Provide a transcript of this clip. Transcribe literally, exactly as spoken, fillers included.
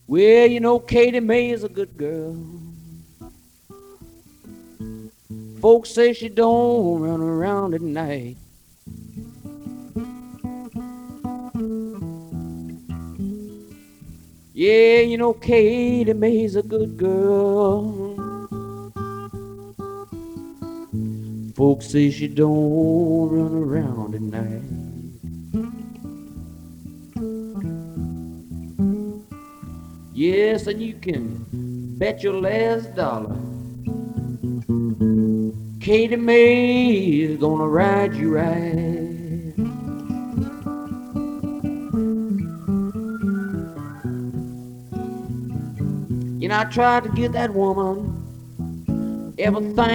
Well, you know, Katie May is a good girl. Folks say she don't run around at night. Yeah, you know, Katie May's a good girl. Folks say she don't run around at night. Yes, and you can bet your last dollar Katie May is gonna ride you right. You know, I tried to get that woman everything